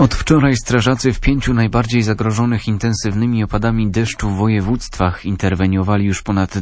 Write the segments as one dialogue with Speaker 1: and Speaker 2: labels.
Speaker 1: Od wczoraj strażacy w 5 najbardziej zagrożonych intensywnymi opadami deszczu województwach interweniowali już ponad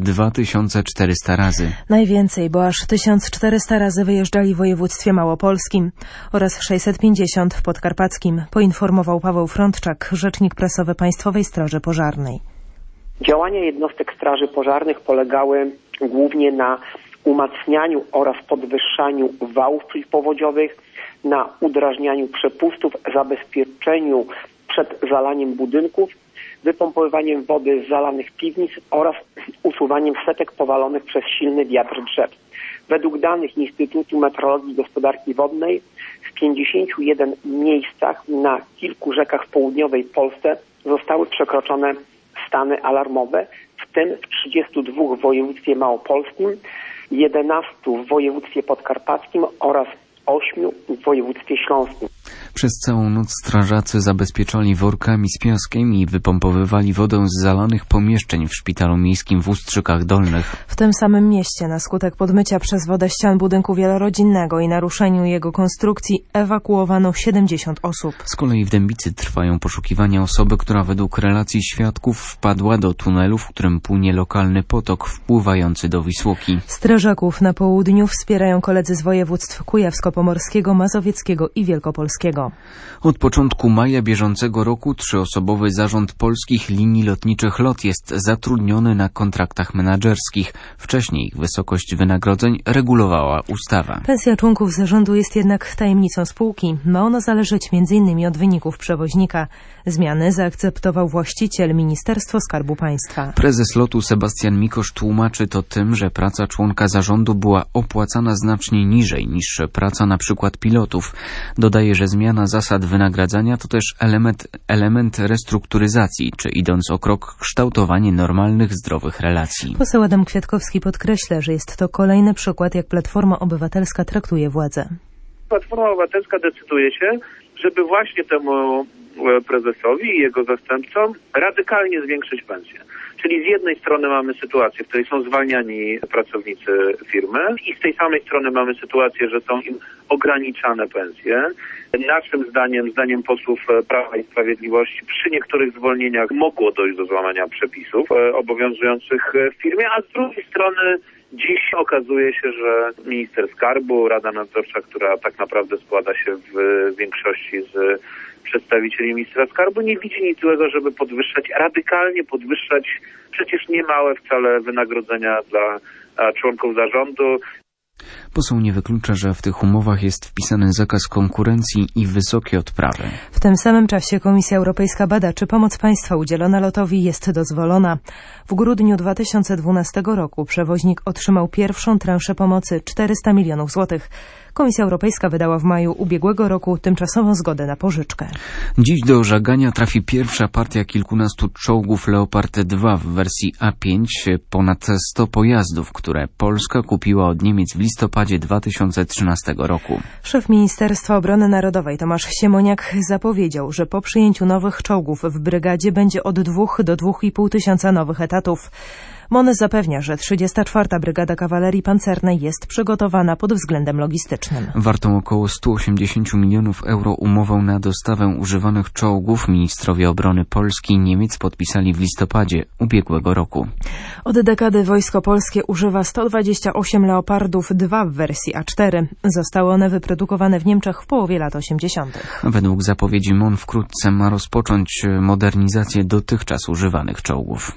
Speaker 1: 2400 razy.
Speaker 2: Najwięcej, bo aż 1400 razy wyjeżdżali w województwie małopolskim oraz 650 w podkarpackim, poinformował Paweł Frądczak, rzecznik prasowy Państwowej Straży Pożarnej.
Speaker 3: Działania jednostek straży pożarnych polegały głównie na umacnianiu oraz podwyższaniu wałów przeciwpowodziowych, na udrażnianiu przepustów, zabezpieczeniu przed zalaniem budynków, wypompowywaniem wody z zalanych piwnic oraz usuwaniem setek powalonych przez silny wiatr drzew. Według danych Instytutu Meteorologii i Gospodarki Wodnej w 51 miejscach na kilku rzekach w południowej Polsce zostały przekroczone stany alarmowe, w tym w 32 w województwie małopolskim, 11 w województwie podkarpackim oraz 8 w województwie śląskim.
Speaker 1: Przez całą noc strażacy zabezpieczali workami z piaskiem i wypompowywali wodę z zalanych pomieszczeń w szpitalu miejskim w Ustrzykach Dolnych.
Speaker 2: W tym samym mieście na skutek podmycia przez wodę ścian budynku wielorodzinnego i naruszeniu jego konstrukcji ewakuowano 70 osób.
Speaker 1: Z kolei w Dębicy trwają poszukiwania osoby, która według relacji świadków wpadła do tunelu, w którym płynie lokalny potok wpływający do Wisłoki.
Speaker 2: Strażaków na południu wspierają koledzy z województw kujawsko-pomorskiego, mazowieckiego i wielkopolskiego.
Speaker 1: Od początku maja bieżącego roku 3-osobowy zarząd polskich linii lotniczych LOT jest zatrudniony na kontraktach menadżerskich. Wcześniej ich wysokość wynagrodzeń regulowała ustawa.
Speaker 2: Pensja członków zarządu jest jednak tajemnicą spółki. Ma ona zależeć m.in. od wyników przewoźnika. Zmiany zaakceptował właściciel, Ministerstwo Skarbu Państwa.
Speaker 1: Prezes LOT-u Sebastian Mikosz tłumaczy to tym, że praca członka zarządu była opłacana znacznie niżej niż praca na przykład pilotów. Dodaje, że zmiana zasad wynagradzania to też element restrukturyzacji, czy idąc o krok kształtowanie normalnych, zdrowych relacji.
Speaker 2: Poseł Adam Kwiatkowski podkreśla, że jest to kolejny przykład, jak Platforma Obywatelska traktuje władzę.
Speaker 4: Platforma Obywatelska decyduje się, żeby właśnie temu prezesowi i jego zastępcom radykalnie zwiększyć pensję. Czyli z jednej strony mamy sytuację, w której są zwalniani pracownicy firmy i z tej samej strony mamy sytuację, że są im ograniczane pensje. Naszym zdaniem posłów Prawa i Sprawiedliwości przy niektórych zwolnieniach mogło dojść do złamania przepisów obowiązujących w firmie, a z drugiej strony dziś okazuje się, że minister skarbu, Rada Nadzorcza, która tak naprawdę składa się w większości z przedstawicieli ministra skarbu, nie widzi nic złego, żeby radykalnie podwyższać przecież niemałe wcale wynagrodzenia dla członków zarządu.
Speaker 1: Poseł nie wyklucza, że w tych umowach jest wpisany zakaz konkurencji i wysokie odprawy.
Speaker 2: W tym samym czasie Komisja Europejska bada, czy pomoc państwa udzielona LOT-owi jest dozwolona. W grudniu 2012 roku przewoźnik otrzymał pierwszą transzę pomocy 400 milionów złotych. Komisja Europejska wydała w maju ubiegłego roku tymczasową zgodę na pożyczkę.
Speaker 1: Dziś do żagania trafi pierwsza partia kilkunastu czołgów Leopard 2 w wersji A5, ponad 100 pojazdów, które Polska kupiła od Niemiec w listopadzie 2013 roku.
Speaker 2: Szef Ministerstwa Obrony Narodowej Tomasz Siemoniak zapowiedział, że po przyjęciu nowych czołgów w brygadzie będzie od 2 do 2,5 tysiąca nowych etatów. MON zapewnia, że 34. Brygada Kawalerii Pancernej jest przygotowana pod względem logistycznym.
Speaker 1: Wartą około 180 milionów euro umową na dostawę używanych czołgów ministrowie obrony Polski i Niemiec podpisali w listopadzie ubiegłego roku.
Speaker 2: Od dekady Wojsko Polskie używa 128 Leopardów 2 w wersji A4. Zostały one wyprodukowane w Niemczech w połowie lat 80.
Speaker 1: Według zapowiedzi MON wkrótce ma rozpocząć modernizację dotychczas używanych czołgów.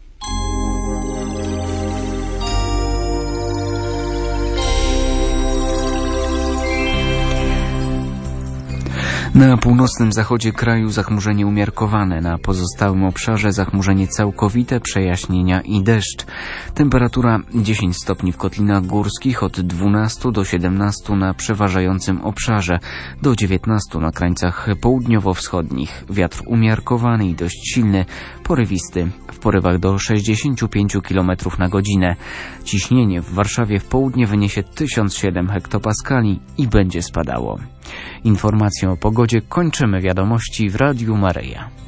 Speaker 1: Na północnym zachodzie kraju zachmurzenie umiarkowane, na pozostałym obszarze zachmurzenie całkowite, przejaśnienia i deszcz. Temperatura 10 stopni w kotlinach górskich, od 12 do 17 na przeważającym obszarze, do 19 na krańcach południowo-wschodnich. Wiatr umiarkowany i dość silny, porywisty, w porywach do 65 km na godzinę. Ciśnienie w Warszawie w południe wyniesie 1007 hektopaskali i będzie spadało. Informację o pogodzie kończymy wiadomości w Radiu Maryja.